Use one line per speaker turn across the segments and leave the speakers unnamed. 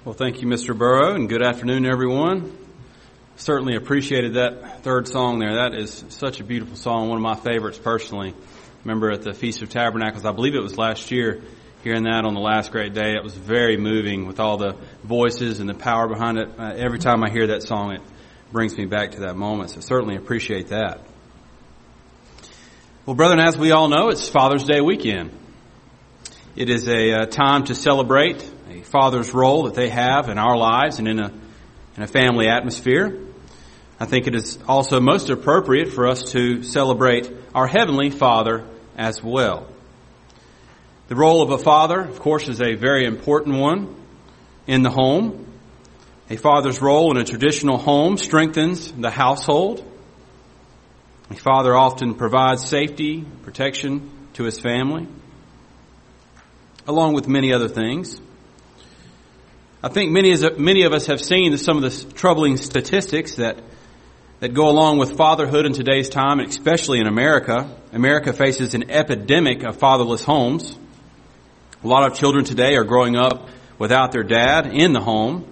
Well, thank you, Mr. Burrow, and good afternoon, everyone. Certainly appreciated that third song there. That is such a beautiful song, one of my favorites personally. Remember at the Feast of Tabernacles, I believe it was last year, hearing that on the last great day. It was very moving with all the voices and the power behind it. Every time I hear that song, it brings me back to that moment, so certainly appreciate that. Well, brethren, as we all know, it's Father's Day weekend. It is a time to celebrate a father's role that they have in our lives and in a family atmosphere. I think it is also most appropriate for us to celebrate our Heavenly Father as well. The role of a father, of course, is a very important one in the home. A father's role in a traditional home strengthens the household. A father often provides safety, protection to his family, along with many other things. I think many of us have seen some of the troubling statistics that go along with fatherhood in today's time, especially in America. America faces an epidemic of fatherless homes. A lot of children today are growing up without their dad in the home.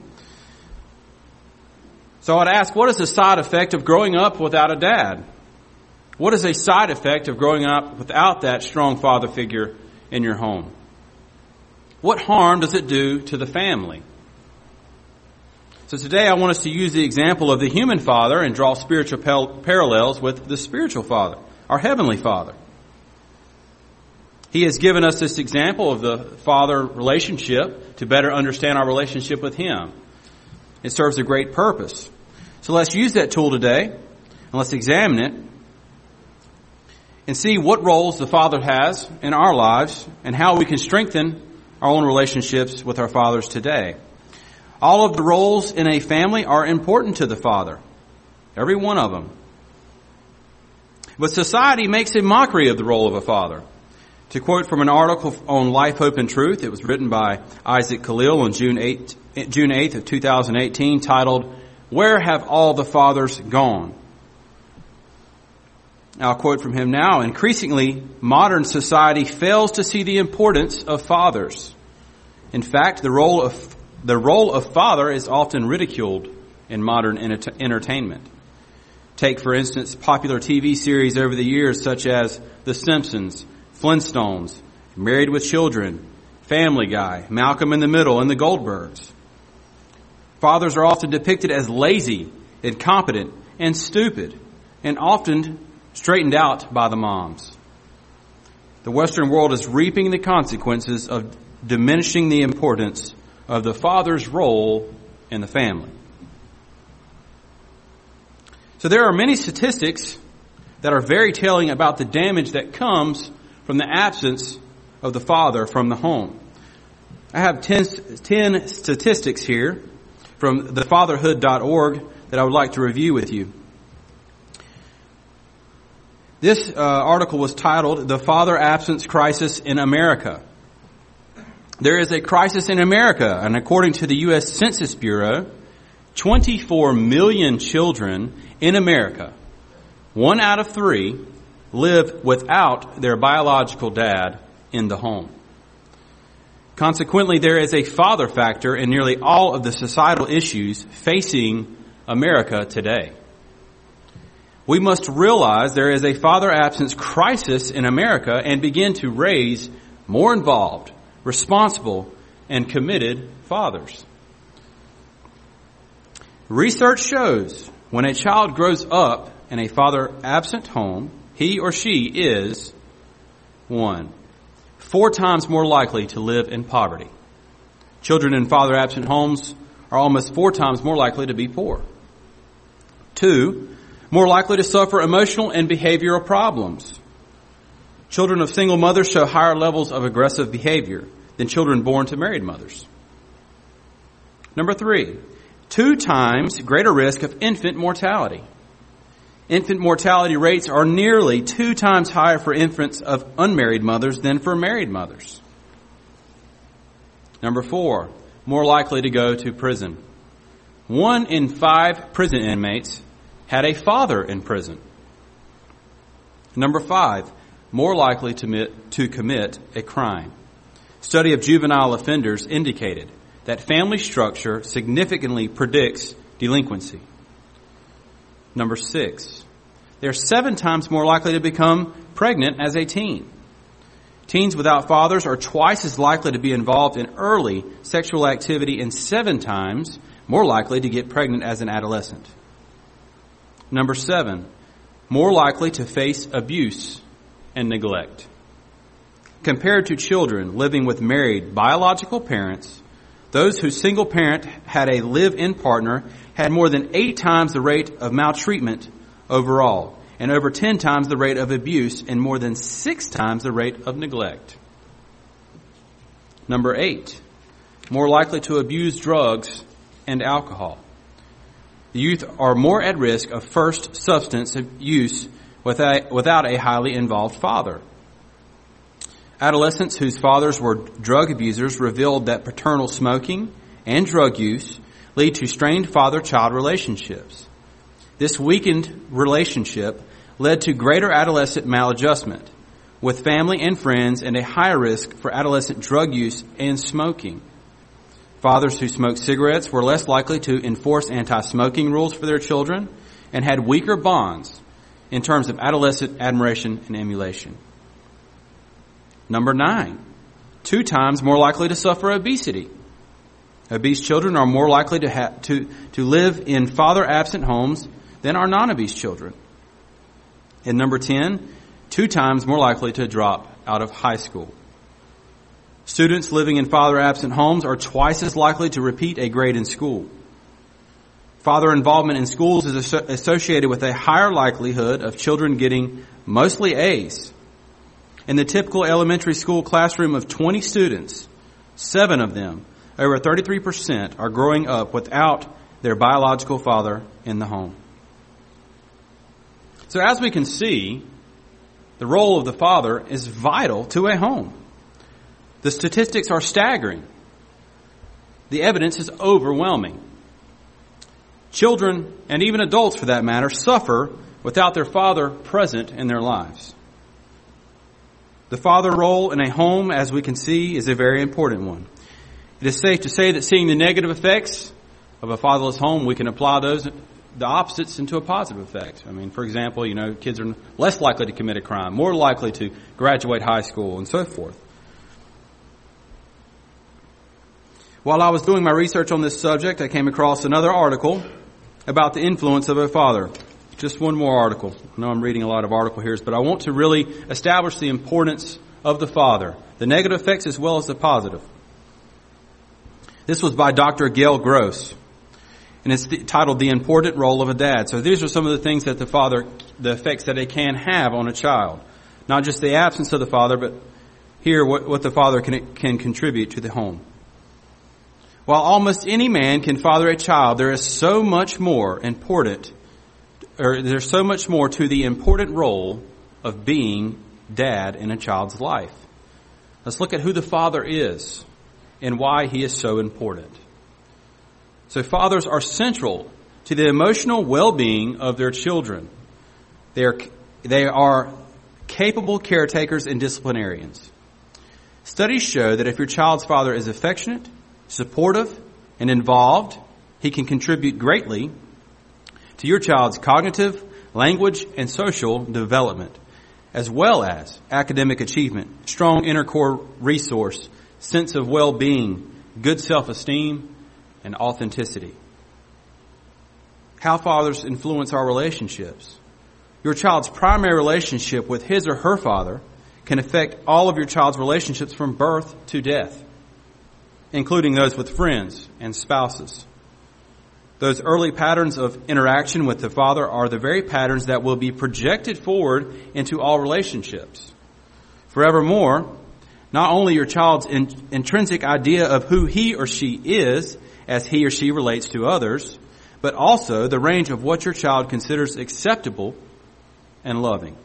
So I'd ask, what is the side effect of growing up without a dad? What is a side effect of growing up without that strong father figure in your home? What harm does it do to the family? So today I want us to use the example of the human father and draw spiritual parallels with the spiritual father, our Heavenly Father. He has given us this example of the father relationship to better understand our relationship with Him. It serves a great purpose. So let's use that tool today and let's examine it and see what roles the Father has in our lives and how we can strengthen our own relationships with our fathers today. All of the roles in a family are important to the father. Every one of them. But society makes a mockery of the role of a father. To quote from an article on Life, Hope, and Truth, it was written by Isaac Khalil on June 8th of 2018, titled, "Where Have All the Fathers Gone?" I'll quote from him now. "Increasingly, modern society fails to see the importance of fathers. In fact, the role of father is often ridiculed in modern entertainment. Take, for instance, popular TV series over the years such as The Simpsons, Flintstones, Married with Children, Family Guy, Malcolm in the Middle, and The Goldbergs. Fathers are often depicted as lazy, incompetent, and stupid, and often straightened out by the moms. The Western world is reaping the consequences of diminishing the importance of the father's role in the family." So there are many statistics that are very telling about the damage that comes from the absence of the father from the home. I have 10 statistics here from thefatherhood.org that I would like to review with you. This article was titled, "The Father Absence Crisis in America." There is a crisis in America, and according to the U.S. Census Bureau, 24 million children in America, 1 out of 3, live without their biological dad in the home. Consequently, there is a father factor in nearly all of the societal issues facing America today. We must realize there is a father absence crisis in America and begin to raise more involved, responsible, and committed fathers. Research shows when a child grows up in a father-absent home, he or she is, 1, 4 times more likely to live in poverty. Children in father-absent homes are almost 4 times more likely to be poor. 2, more likely to suffer emotional and behavioral problems. Children of single mothers show higher levels of aggressive behavior than children born to married mothers. Number 3, 2 times greater risk of infant mortality. Infant mortality rates are nearly 2 times higher for infants of unmarried mothers than for married mothers. Number 4, more likely to go to prison. 1 in 5 prison inmates had a father in prison. Number 5, more likely to commit a crime. Study of juvenile offenders indicated that family structure significantly predicts delinquency. Number 6, they're 7 times more likely to become pregnant as a teen. Teens without fathers are twice as likely to be involved in early sexual activity and 7 times more likely to get pregnant as an adolescent. Number 7, more likely to face abuse and neglect. Compared to children living with married biological parents, those whose single parent had a live-in partner had more than 8 times the rate of maltreatment overall, and over 10 times the rate of abuse, and more than 6 times the rate of neglect. Number 8, more likely to abuse drugs and alcohol. The youth are more at risk of first substance use without a highly involved father. Adolescents whose fathers were drug abusers revealed that paternal smoking and drug use lead to strained father-child relationships. This weakened relationship led to greater adolescent maladjustment with family and friends and a higher risk for adolescent drug use and smoking. Fathers who smoked cigarettes were less likely to enforce anti-smoking rules for their children and had weaker bonds in terms of adolescent admiration and emulation. Number 9, 2 times more likely to suffer obesity. Obese children are more likely to live in father-absent homes than are non-obese children. And number 10, 2 times more likely to drop out of high school. Students living in father-absent homes are twice as likely to repeat a grade in school. Father involvement in schools is associated with a higher likelihood of children getting mostly A's. In the typical elementary school classroom of 20 students, 7 of them, over 33%, are growing up without their biological father in the home. So as we can see, the role of the father is vital to a home. The statistics are staggering. The evidence is overwhelming. Children, and even adults for that matter, suffer without their father present in their lives. The father role in a home, as we can see, is a very important one. It is safe to say that seeing the negative effects of a fatherless home, we can apply the opposites into a positive effect. I mean, for example, kids are less likely to commit a crime, more likely to graduate high school, and so forth. While I was doing my research on this subject, I came across another article about the influence of a father. Just one more article. I know I'm reading a lot of article here, but I want to really establish the importance of the father, the negative effects as well as the positive. This was by Dr. Gail Gross, and it's titled The Important Role of a Dad. So these are some of the things that the effects that it can have on a child. Not just the absence of the father, but here what the father can contribute to the home. While almost any man can father a child, there's so much more to the important role of being dad in a child's life. Let's look at who the father is and why he is so important. So fathers are central to the emotional well-being of their children. They are capable caretakers and disciplinarians. Studies show that if your child's father is affectionate, supportive, and involved, he can contribute greatly to your child's cognitive, language, and social development, as well as academic achievement, strong inner core resource, sense of well-being, good self-esteem, and authenticity. How fathers influence our relationships. Your child's primary relationship with his or her father can affect all of your child's relationships from birth to death, including those with friends and spouses. Those early patterns of interaction with the father are the very patterns that will be projected forward into all relationships. Forevermore, not only your child's intrinsic idea of who he or she is as he or she relates to others, but also the range of what your child considers acceptable and loving.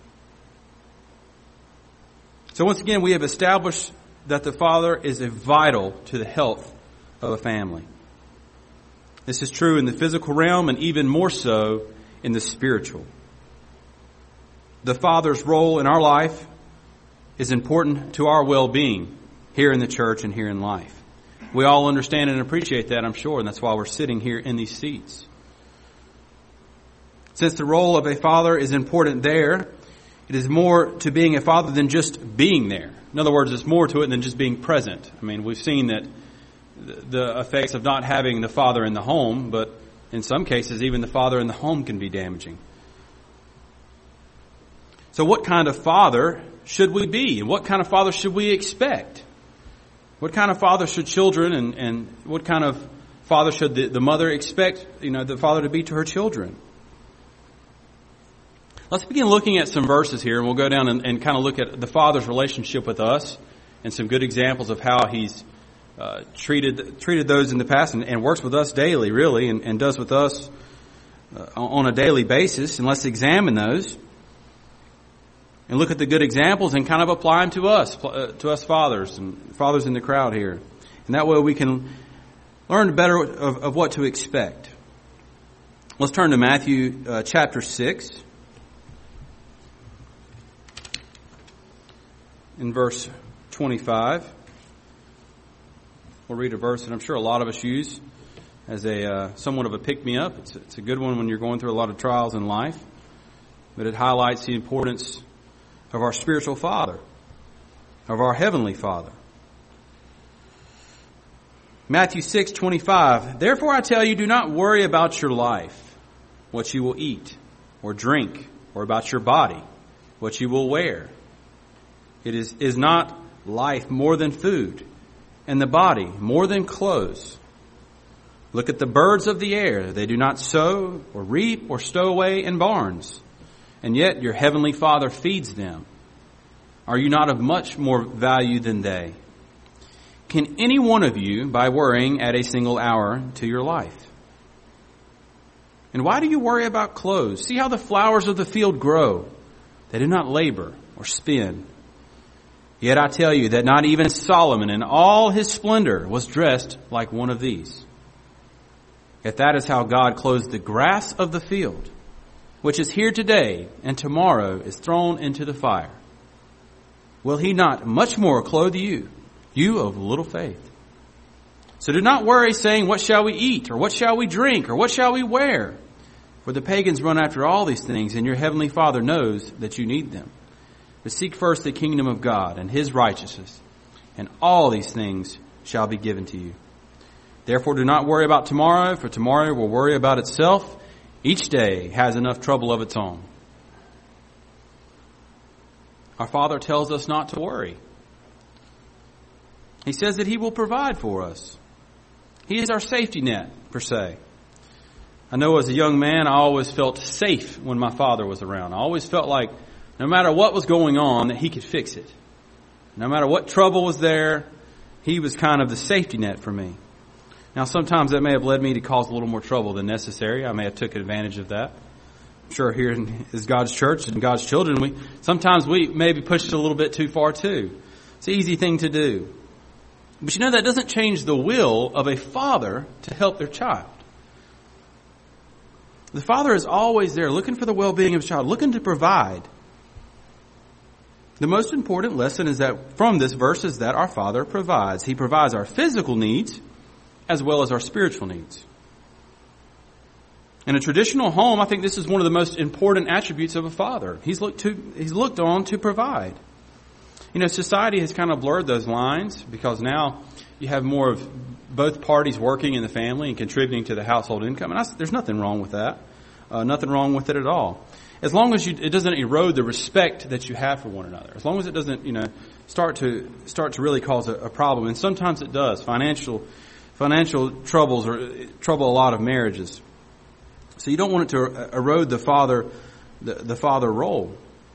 So once again, we have established that the father is vital to the health of a family. This is true in the physical realm and even more so in the spiritual. The father's role in our life is important to our well-being here in the church and here in life. We all understand and appreciate that, I'm sure, and that's why we're sitting here in these seats. Since the role of a father is important there, it is more to being a father than just being there. In other words, it's more to it than just being present. I mean, we've seen that the effects of not having the father in the home, but in some cases, even the father in the home can be damaging. So what kind of father should we be? And what kind of father should we expect? What kind of father should children and what kind of father should the mother expect, the father to be to her children? Let's begin looking at some verses here, and we'll go down and kind of look at the Father's relationship with us and some good examples of how He's treated those in the past and works with us daily, really, and does with us on a daily basis. And let's examine those and look at the good examples and kind of apply them to us fathers and fathers in the crowd here. And that way we can learn better of what to expect. Let's turn to Matthew chapter 6. In verse 25, we'll read a verse that I'm sure a lot of us use as a somewhat of a pick-me-up. It's a good one when you're going through a lot of trials in life, but it highlights the importance of our spiritual Father, of our Heavenly Father. Matthew 6:25. Therefore I tell you, do not worry about your life, what you will eat or drink, or about your body, what you will wear. It is not life more than food, and the body more than clothes. Look at the birds of the air. They do not sow or reap or stow away in barns, and yet your heavenly Father feeds them. Are you not of much more value than they? Can any one of you, by worrying, add a single hour to your life? And why do you worry about clothes? See how the flowers of the field grow. They do not labor or spin. Yet I tell you that not even Solomon in all his splendor was dressed like one of these. Yet that is how God clothes the grass of the field, which is here today and tomorrow is thrown into the fire. Will He not much more clothe you, you of little faith? So do not worry, saying, what shall we eat, or what shall we drink, or what shall we wear? For the pagans run after all these things, and your heavenly Father knows that you need them. But seek first the kingdom of God and His righteousness, and all these things shall be given to you. Therefore do not worry about tomorrow, for tomorrow will worry about itself. Each day has enough trouble of its own. Our Father tells us not to worry. He says that He will provide for us. He is our safety net, per se. I know as a young man, I always felt safe when my father was around. I always felt like no matter what was going on, that He could fix it. No matter what trouble was there, He was kind of the safety net for me. Now, sometimes that may have led me to cause a little more trouble than necessary. I may have taken advantage of that. I'm sure here is God's church and God's children. Sometimes we maybe pushed it a little bit too far too. It's an easy thing to do. But that doesn't change the will of a father to help their child. The father is always there looking for the well-being of his child, looking to provide. The most important lesson is that from this verse is that our Father provides. He provides our physical needs as well as our spiritual needs. In a traditional home, I think this is one of the most important attributes of a father. He's looked on to provide. Society has kind of blurred those lines because now you have more of both parties working in the family and contributing to the household income. And there's nothing wrong with that. Nothing wrong with it at all. As long as it doesn't erode the respect that you have for one another. As long as it doesn't, start to really cause a problem. And sometimes it does. Financial troubles trouble a lot of marriages. So you don't want it to erode the father role.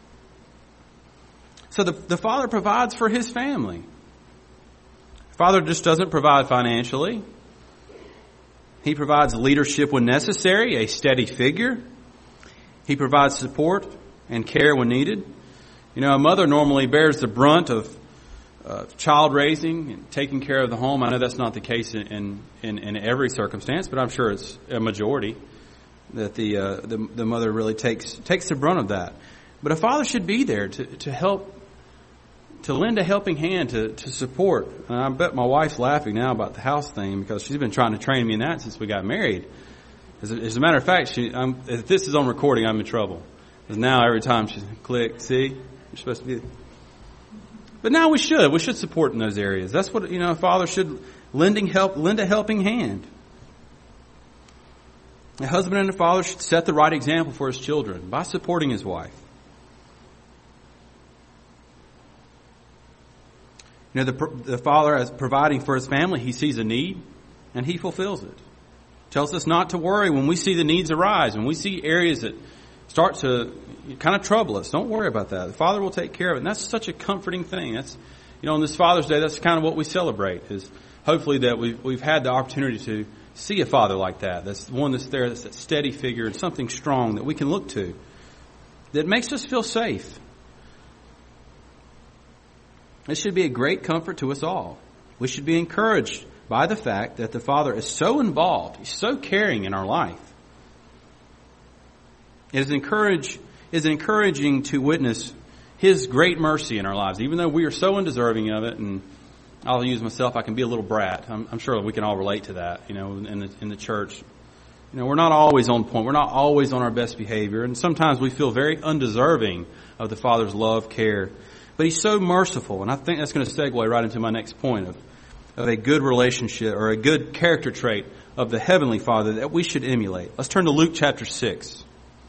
So the father provides for his family. Father just doesn't provide financially. He provides leadership when necessary, a steady figure. He provides support and care when needed. A mother normally bears the brunt of child raising and taking care of the home. I know that's not the case in every circumstance, but I'm sure it's a majority that the mother really takes the brunt of that. But a father should be there to help to lend a helping hand to support. And I bet my wife's laughing now about the house thing because she's been trying to train me in that since we got married. As a matter of fact, if this is on recording, I'm in trouble. Because now every time she click, see, you're supposed to be. But now we should support in those areas. That's what, a father should lend a helping hand. A husband and a father should set the right example for his children by supporting his wife. The father, as providing for his family, he sees a need and he fulfills it. Tells us not to worry when we see the needs arise, when we see areas that start to kind of trouble us. Don't worry about that. The Father will take care of it. And that's such a comforting thing. That's, on this Father's Day, that's kind of what we celebrate, is hopefully that we've had the opportunity to see a father like that. That's one that's there, that's that steady figure and something strong that we can look to that makes us feel safe. This should be a great comfort to us all. We should be encouraged by the fact that the Father is so involved, He's so caring in our life. It is encouraging to witness His great mercy in our lives, even though we are so undeserving of it. And I'll use myself, I can be a little brat. I'm sure we can all relate to that, in the church. We're not always on point. We're not always on our best behavior. And sometimes we feel very undeserving of the Father's love, care. But He's so merciful. And I think that's going to segue right into my next point of a good relationship or a good character trait of the Heavenly Father that we should emulate. Let's turn to Luke chapter 6.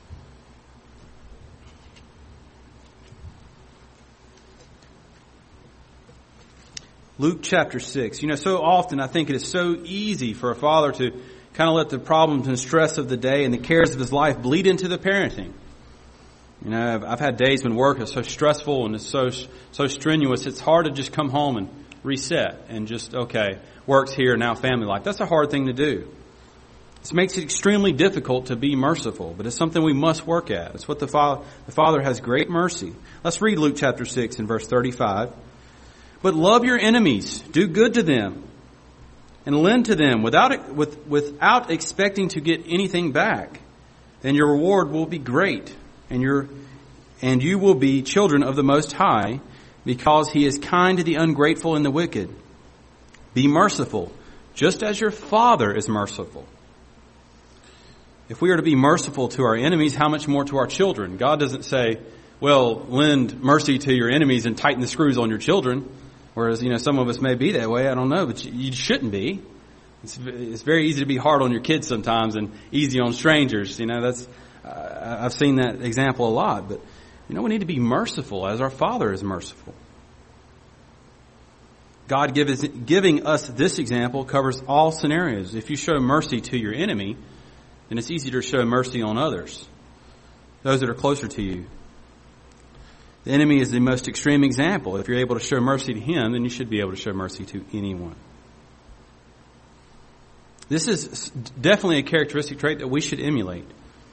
Luke chapter 6. So often I think it is so easy for a father to kind of let the problems and stress of the day and the cares of his life bleed into the parenting. I've had days when work is so stressful and it's so strenuous, it's hard to just come home and reset and just, okay, work's here, now family life. That's a hard thing to do. This makes it extremely difficult to be merciful, but it's something we must work at. It's what the Father has great mercy. Let's read Luke chapter 6 and verse 35. But love your enemies, do good to them, and lend to them without expecting to get anything back. Then your reward will be great, and you will be children of the Most High, because He is kind to the ungrateful and the wicked. Be merciful, just as your Father is merciful. If we are to be merciful to our enemies, how much more to our children? God doesn't say, well, lend mercy to your enemies and tighten the screws on your children. Whereas, some of us may be that way. I don't know, but you shouldn't be. It's very easy to be hard on your kids sometimes and easy on strangers. I've seen that example a lot. But, we need to be merciful as our Father is merciful. God giving us this example covers all scenarios. If you show mercy to your enemy, then it's easier to show mercy on others, those that are closer to you. The enemy is the most extreme example. If you're able to show mercy to him, then you should be able to show mercy to anyone. This is definitely a characteristic trait that we should emulate.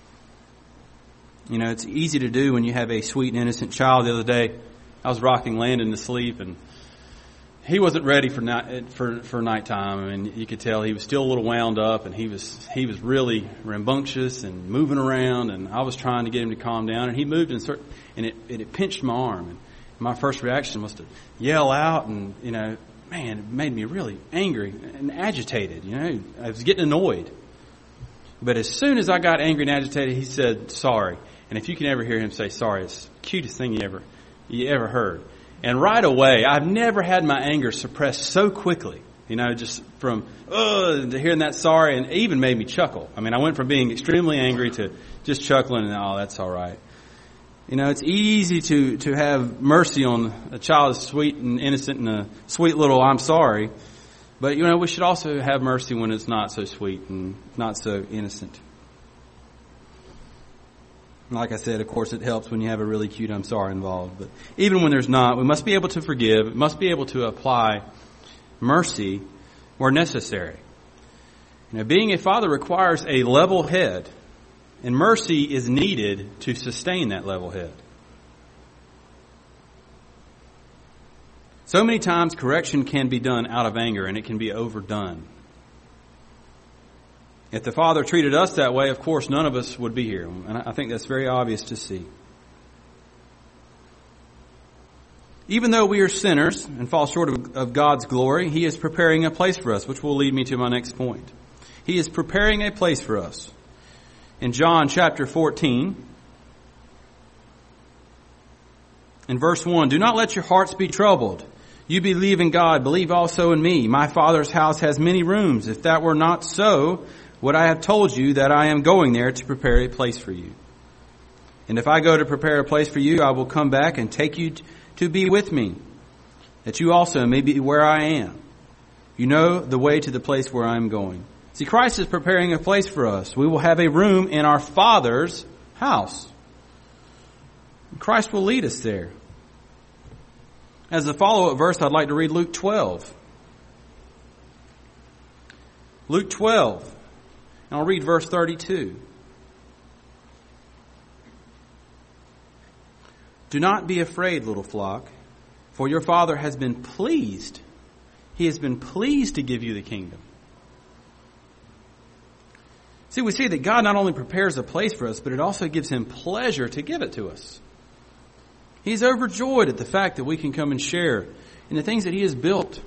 It's easy to do when you have a sweet and innocent child. The other day, I was rocking Landon to sleep, and he wasn't ready for nighttime. I mean, you could tell he was still a little wound up, and he was really rambunctious and moving around. And I was trying to get him to calm down, and he moved and it pinched my arm. And my first reaction was to yell out, and man, it made me really angry and agitated. I was getting annoyed. But as soon as I got angry and agitated, he said sorry. And if you can ever hear him say sorry, it's the cutest thing you ever heard. And right away, I've never had my anger suppressed so quickly. Just from to hearing that sorry, and it even made me chuckle. I mean, I went from being extremely angry to just chuckling and, oh, that's all right. It's easy to have mercy on a child as sweet and innocent and a sweet little I'm sorry. But, we should also have mercy when it's not so sweet and not so innocent. Like I said, of course, it helps when you have a really cute I'm sorry involved. But even when there's not, we must be able to forgive. We must be able to apply mercy where necessary. Being a father requires a level head, and mercy is needed to sustain that level head. So many times correction can be done out of anger, and it can be overdone. If the Father treated us that way, of course, none of us would be here. And I think that's very obvious to see. Even though we are sinners and fall short of God's glory, He is preparing a place for us, which will lead me to my next point. He is preparing a place for us. In John chapter 14, in verse 1, "Do not let your hearts be troubled. You believe in God, believe also in me. My Father's house has many rooms. If that were not so, would I have told you that I am going there to prepare a place for you? And if I go to prepare a place for you, I will come back and take you to be with me, that you also may be where I am. You know the way to the place where I am going." See, Christ is preparing a place for us. We will have a room in our Father's house. Christ will lead us there. As a follow-up verse, I'd like to read Luke 12. Luke 12. And I'll read verse 32. "Do not be afraid, little flock, for your Father has been pleased. He has been pleased to give you the kingdom." See, we see that God not only prepares a place for us, but it also gives Him pleasure to give it to us. He's overjoyed at the fact that we can come and share in the things that He has built.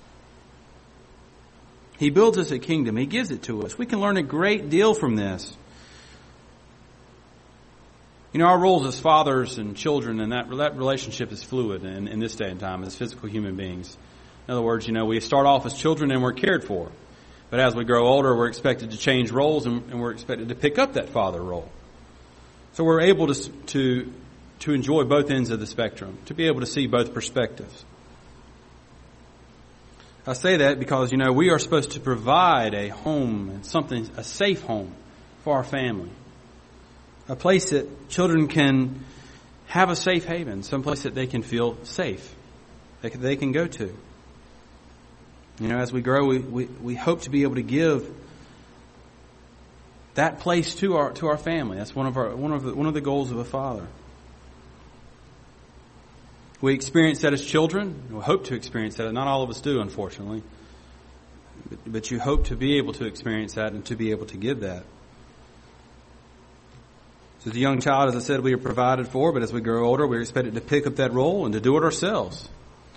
He builds us a kingdom. He gives it to us. We can learn a great deal from this. You know, our roles as fathers and children, and that relationship is fluid in this day and time as physical human beings. In other words, you know, we start off as children and we're cared for. But as we grow older, we're expected to change roles and we're expected to pick up that father role. So we're able to enjoy both ends of the spectrum, to be able to see both perspectives. I say that because, you know, we are supposed to provide a home and a safe home for our family. A place that children can have a safe haven, some place that they can feel safe, that they can go to. You know, as we grow, we hope to be able to give that place to our family. That's one of the goals of a father. We experience that as children. We hope to experience that. Not all of us do, unfortunately. But you hope to be able to experience that and to be able to give that. So as a young child, as I said, we are provided for, but as we grow older, we're expected to pick up that role and to do it ourselves.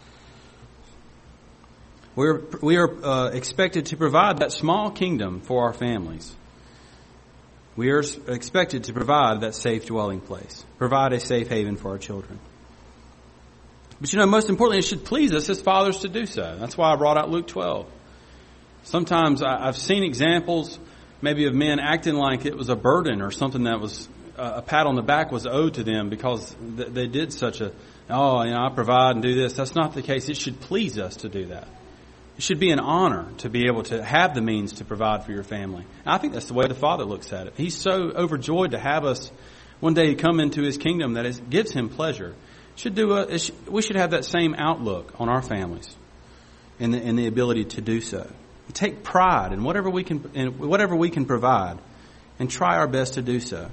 We are expected to provide that small kingdom for our families. We are expected to provide that safe dwelling place, provide a safe haven for our children. But you know, most importantly, it should please us as fathers to do so. That's why I brought out Luke 12. Sometimes I've seen examples maybe of men acting like it was a burden or something that was a pat on the back was owed to them because they did I provide and do this. That's not the case. It should please us to do that. It should be an honor to be able to have the means to provide for your family. And I think that's the way the Father looks at it. He's so overjoyed to have us one day come into His kingdom that it gives Him pleasure. We should have that same outlook on our families and the ability to do so. We take pride in whatever we can provide and try our best to do so.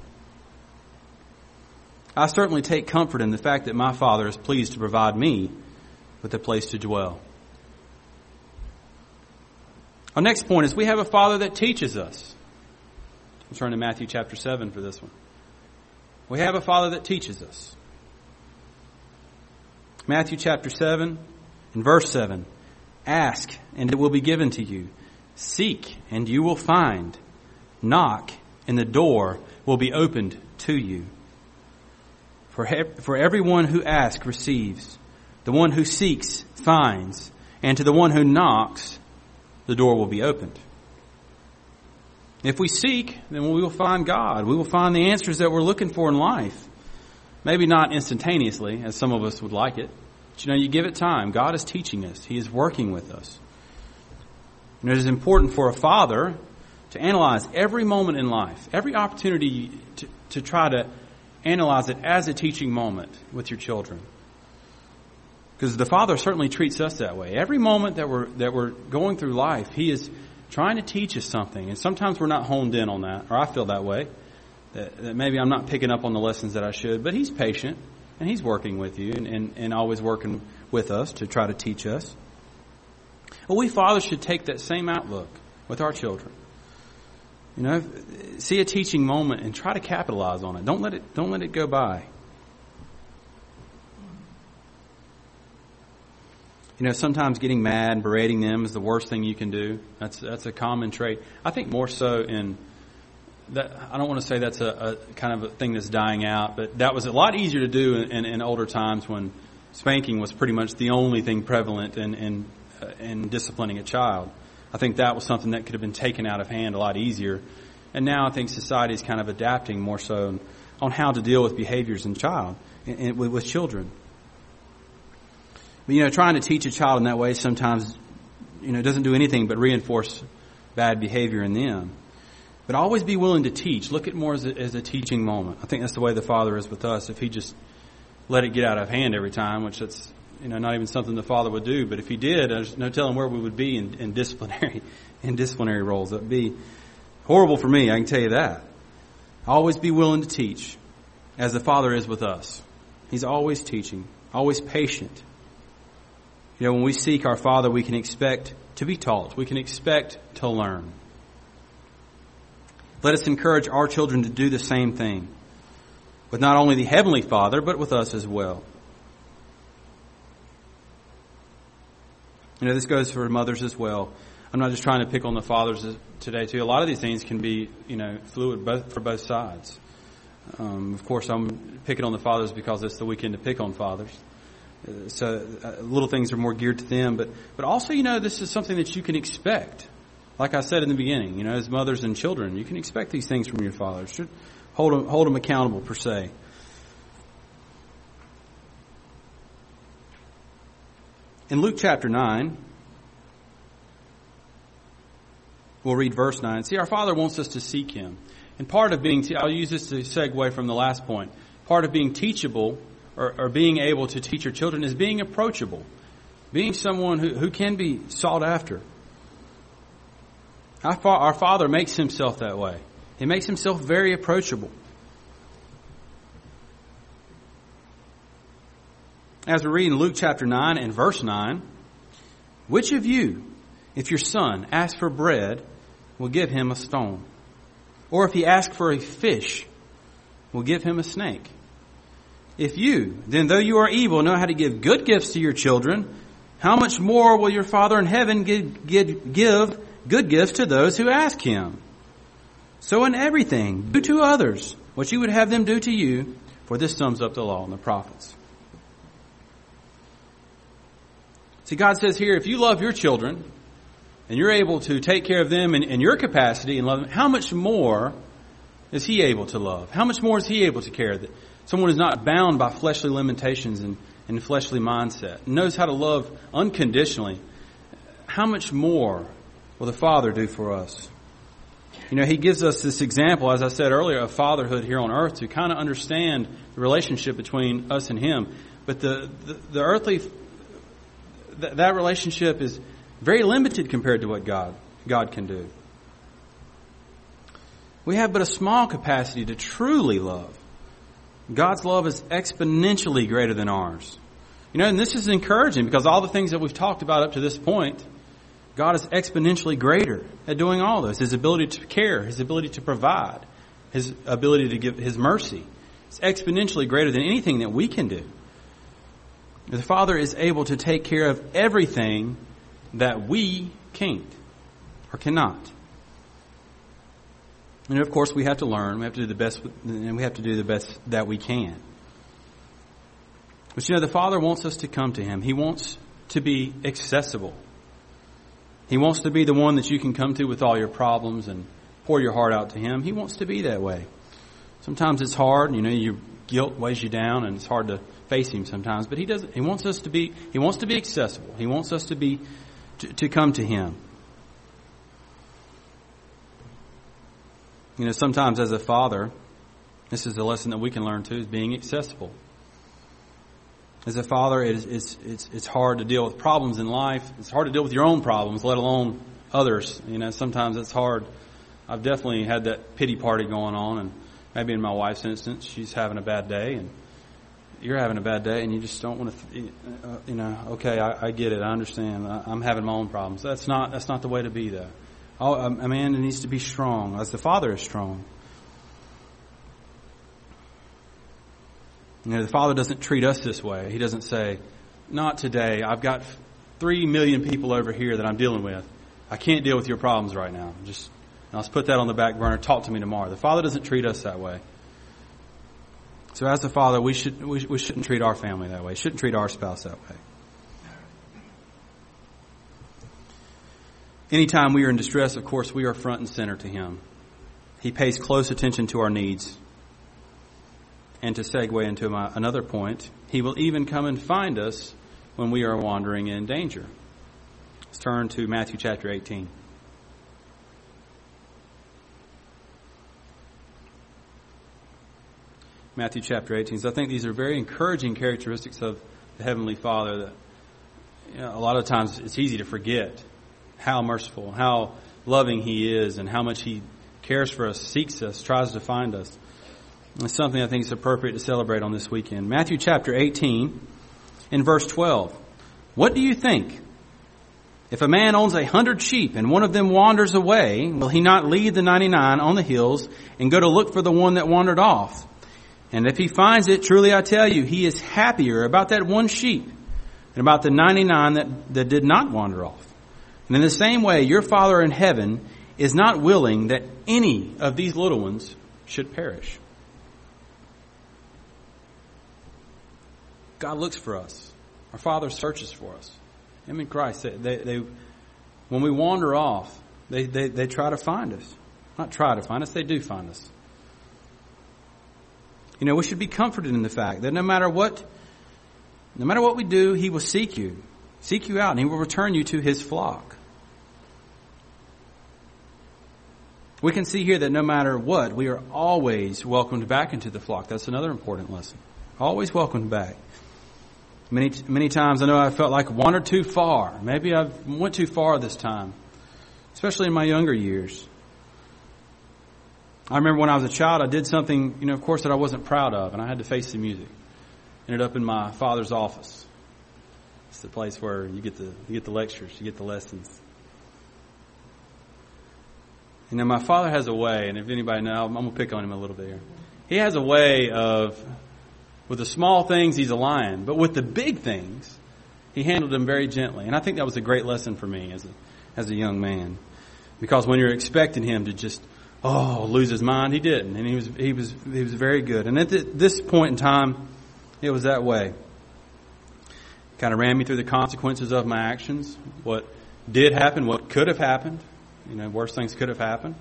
I certainly take comfort in the fact that my Father is pleased to provide me with a place to dwell. Our next point is we have a Father that teaches us. We'll turn to Matthew chapter 7 for this one. We have a Father that teaches us. Matthew chapter 7 and verse 7. "Ask, and it will be given to you. Seek, and you will find. Knock, and the door will be opened to you. For everyone who asks receives. The one who seeks finds. And to the one who knocks, the door will be opened." If we seek, then we will find God. We will find the answers that we're looking for in life. Maybe not instantaneously, as some of us would like it. But you know, you give it time. God is teaching us. He is working with us. And it is important for a father to analyze every moment in life, every opportunity to try to analyze it as a teaching moment with your children. Because the Father certainly treats us that way. Every moment that we're going through life, He is trying to teach us something. And sometimes we're not honed in on that, or I feel that way. That maybe I'm not picking up on the lessons that I should, but He's patient and He's working with you and always working with us to try to teach us. Well, we fathers should take that same outlook with our children. You know, see a teaching moment and try to capitalize on it. Don't let it go by. Sometimes getting mad and berating them is the worst thing you can do. That's a common trait. I think more so in that. I don't want to say that's a kind of a thing that's dying out, but that was a lot easier to do in older times when spanking was pretty much the only thing prevalent in disciplining a child. I think that was something that could have been taken out of hand a lot easier. And now I think society is kind of adapting more so on how to deal with behaviors in with children. But, trying to teach a child in that way sometimes, doesn't do anything but reinforce bad behavior in them. But always be willing to teach. Look at it more as a teaching moment. I think that's the way the Father is with us. If He just let it get out of hand every time, which that's, not even something the Father would do. But if He did, there's no telling where we would be in disciplinary roles. That would be horrible for me, I can tell you that. Always be willing to teach, as the Father is with us. He's always teaching, always patient. When we seek our Father, we can expect to be taught. We can expect to learn. Let us encourage our children to do the same thing with not only the Heavenly Father, but with us as well. This goes for mothers as well. I'm not just trying to pick on the fathers today, too. A lot of these things can be, fluid for both sides. Of course, I'm picking on the fathers because it's the weekend to pick on fathers. So little things are more geared to them. But also, this is something that you can expect. Like I said in the beginning, as mothers and children, you can expect these things from your fathers. Should hold them accountable, per se. In Luke chapter 9, we'll read verse 9. See, our Father wants us to seek Him. And part of being, I'll use this to segue from the last point. Part of being teachable or being able to teach your children is being approachable. Being someone who can be sought after. Our Father makes Himself that way. He makes Himself very approachable. As we read in Luke chapter 9 and verse 9, which of you, if your son asks for bread, will give him a stone? Or if he asks for a fish, will give him a snake? If you, then though you are evil, know how to give good gifts to your children, how much more will your Father in heaven give good gifts to those who ask Him? So in everything, do to others what you would have them do to you, for this sums up the law and the prophets. See, God says here, if you love your children, and you're able to take care of them in your capacity and love them, how much more is He able to love? How much more is He able to care? That someone is not bound by fleshly limitations and fleshly mindset, knows how to love unconditionally. How much more will the Father do for us? He gives us this example, as I said earlier, of fatherhood here on earth to kind of understand the relationship between us and Him. But the earthly, that relationship is very limited compared to what God can do. We have but a small capacity to truly love. God's love is exponentially greater than ours. And this is encouraging because all the things that we've talked about up to this point, God is exponentially greater at doing all this. His ability to care, His ability to provide, His ability to give His mercy. It's exponentially greater than anything that we can do. The Father is able to take care of everything that we can't or cannot. And of course, we have to learn. We have to do the best, and we have to do the best that we can. But the Father wants us to come to Him. He wants to be accessible. He wants to be the one that you can come to with all your problems and pour your heart out to Him. He wants to be that way. Sometimes it's hard. Your guilt weighs you down, and it's hard to face Him sometimes. But He doesn't. He wants us to be. He wants to be accessible. He wants us to come to Him. Sometimes as a father, this is a lesson that we can learn too, is being accessible. As a father, it's hard to deal with problems in life. It's hard to deal with your own problems, let alone others. Sometimes it's hard. I've definitely had that pity party going on, and maybe in my wife's instance, she's having a bad day, and you're having a bad day, and you just don't want to, okay, I get it, I understand. I'm having my own problems. That's not the way to be, though. A man needs to be strong, as the Father is strong. The Father doesn't treat us this way. He doesn't say, not today. I've got 3 million people over here that I'm dealing with. I can't deal with your problems right now. Just let's put that on the back burner. Talk to me tomorrow. The Father doesn't treat us that way. So as the Father, we shouldn't treat our family that way. Shouldn't treat our spouse that way. Anytime we are in distress, of course, we are front and center to Him. He pays close attention to our needs. And to segue into another point, He will even come and find us when we are wandering in danger. Let's turn to Matthew chapter 18. Matthew chapter 18. So I think these are very encouraging characteristics of the Heavenly Father that a lot of times it's easy to forget how merciful, how loving He is, and how much He cares for us, seeks us, tries to find us. It's something I think is appropriate to celebrate on this weekend. Matthew chapter 18 in verse 12. What do you think? If a man owns 100 sheep and one of them wanders away, will he not leave the 99 on the hills and go to look for the one that wandered off? And if he finds it, truly I tell you, he is happier about that one sheep than about the 99 that did not wander off. And in the same way, your Father in heaven is not willing that any of these little ones should perish. God looks for us. Our Father searches for us. Him in Christ, they when we wander off, they try to find us. Not try to find us, they do find us. You know, we should be comforted in the fact that no matter what we do, He will seek you out, and He will return you to His flock. We can see here that no matter what, we are always welcomed back into the flock. That's another important lesson. Always welcomed back. Many times I know I felt like I wandered too far. Maybe I went too far this time, especially in my younger years. I remember when I was a child, I did something, of course, that I wasn't proud of, and I had to face the music. Ended up in my father's office. It's the place where you get the lectures, you get the lessons. My father has a way, and if anybody knows, I'm going to pick on him a little bit here. He has a way of, with the small things, he's a lion, but with the big things, he handled them very gently. And I think that was a great lesson for me as a young man, because when you're expecting him to just lose his mind, he didn't, and he was very good. And at this point in time, it was that way. Kind of ran me through the consequences of my actions, what did happen, what could have happened. Worse things could have happened.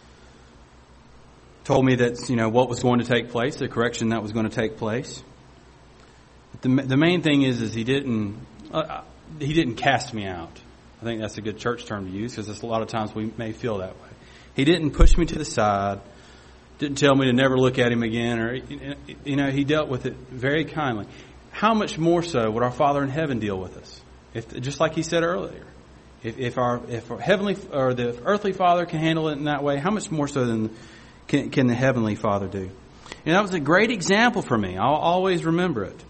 Told me that, what was going to take place, the correction that was going to take place. But the main thing is he didn't cast me out. I think that's a good church term to use, because a lot of times we may feel that way. He didn't push me to the side, didn't tell me to never look at him again, or, he dealt with it very kindly. How much more so would our Father in heaven deal with us? Just like he said earlier. If our heavenly or the earthly Father can handle it in that way, how much more so than can the heavenly Father do? And that was a great example for me. I'll always remember it.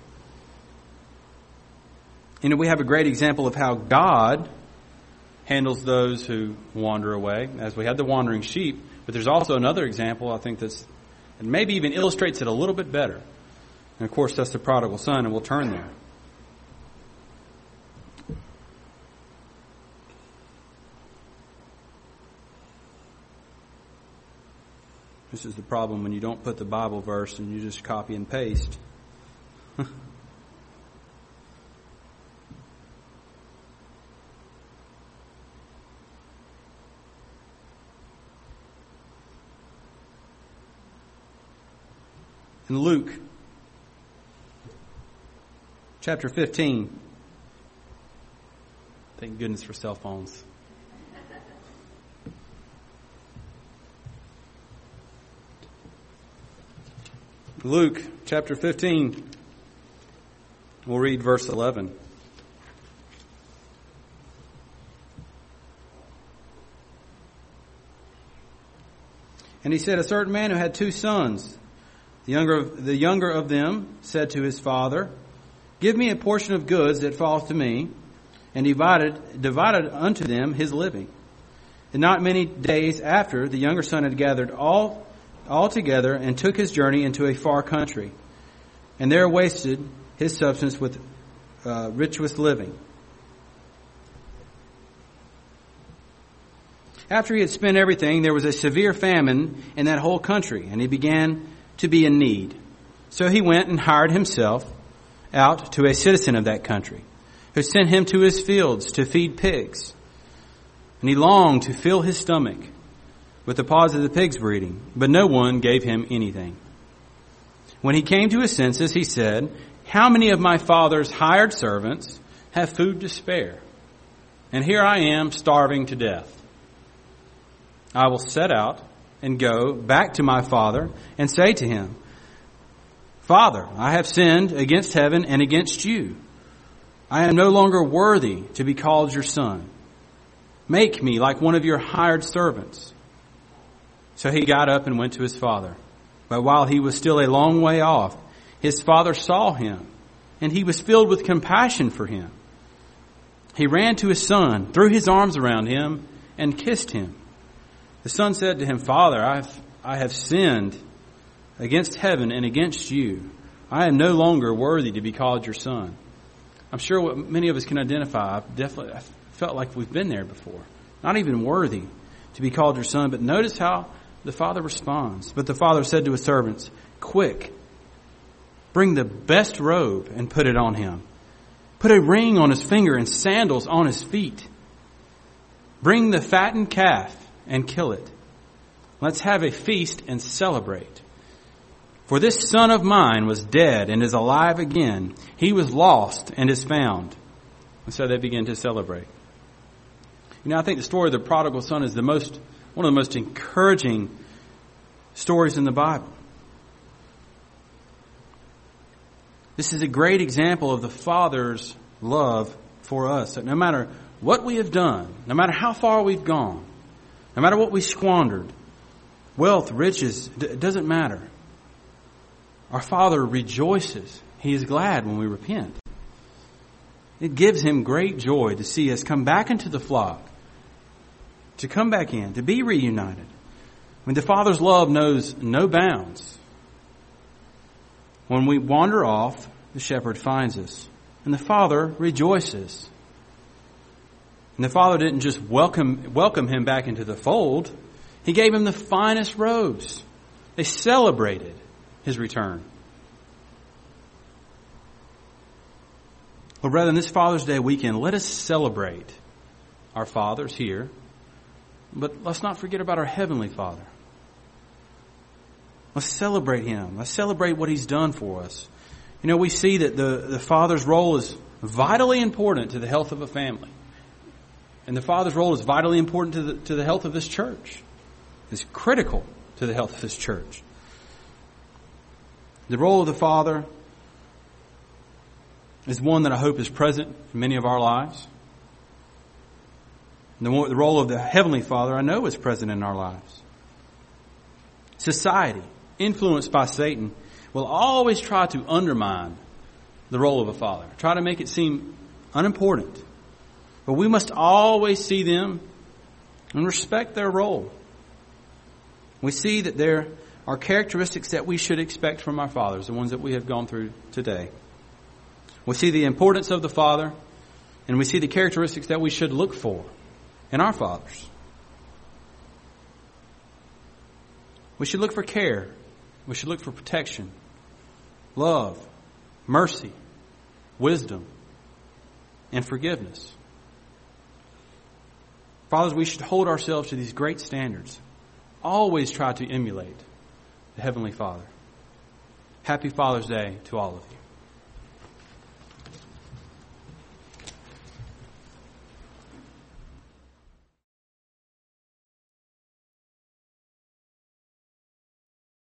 We have a great example of how God handles those who wander away, as we had the wandering sheep. But there's also another example, I think, that maybe even illustrates it a little bit better. And of course, that's the prodigal son, and we'll turn there. This is the problem when you don't put the Bible verse and you just copy and paste. In Luke chapter 15, thank goodness for cell phones. Luke chapter 15, we'll read verse 11. And he said, a certain man who had 2 sons, the younger of them said to his father, give me a portion of goods that falls to me, and divided unto them his living. And not many days after, the younger son had gathered all together and took his journey into a far country, and there wasted his substance with riotous living. After he had spent everything, there was a severe famine in that whole country, and he began to be in need. So he went and hired himself out to a citizen of that country, who sent him to his fields to feed pigs. And he longed to fill his stomach with the pods of the pigs were eating, but no one gave him anything. When he came to his senses, he said, "How many of my father's hired servants have food to spare? And here I am starving to death. I will set out and go back to my father and say to him, 'Father, I have sinned against heaven and against you. I am no longer worthy to be called your son. Make me like one of your hired servants.' So he got up and went to his father. But while he was still a long way off, his father saw him, and he was filled with compassion for him. He ran to his son, threw his arms around him, and kissed him. The son said to him, 'Father, I have sinned against heaven and against you. I am no longer worthy to be called your son.'" I'm sure what many of us can identify. I felt like we've been there before. Not even worthy to be called your son. But notice how the father responds. "But the father said to his servants, 'Quick, bring the best robe and put it on him. Put a ring on his finger and sandals on his feet. Bring the fattened calf and kill it. Let's have a feast and celebrate. For this son of mine was dead and is alive again. He was lost and is found.'" And so they begin to celebrate. You know, I think the story of the prodigal son is one of the most encouraging stories in the Bible. This is a great example of the Father's love for us. That no matter what we have done, no matter how far we've gone, no matter what we squandered, wealth, riches, it doesn't matter. Our Father rejoices. He is glad when we repent. It gives Him great joy to see us come back into the flock, to come back in, to be reunited. I mean, the Father's love knows no bounds. When we wander off, the shepherd finds us, and the Father rejoices. And the Father didn't just welcome him back into the fold. He gave him the finest robes. They celebrated his return. Well, brethren, this Father's Day weekend, let us celebrate our fathers here, but let's not forget about our Heavenly Father. Let's celebrate Him. Let's celebrate what He's done for us. You know, we see that the Father's role is vitally important to the health of a family. And the Father's role is vitally important to the health of this church. It's critical to the health of this church. The role of the Father is one that I hope is present in many of our lives. And the role of the Heavenly Father I know is present in our lives. Society, influenced by Satan, will always try to undermine the role of a father, try to make it seem unimportant. But we must always see them and respect their role. We see that there are characteristics that we should expect from our fathers, the ones that we have gone through today. We see the importance of the Father, and we see the characteristics that we should look for in our fathers. We should look for care. We should look for protection, love, mercy, wisdom, and forgiveness. Fathers, we should hold ourselves to these great standards. Always try to emulate the Heavenly Father. Happy Father's Day to all of you.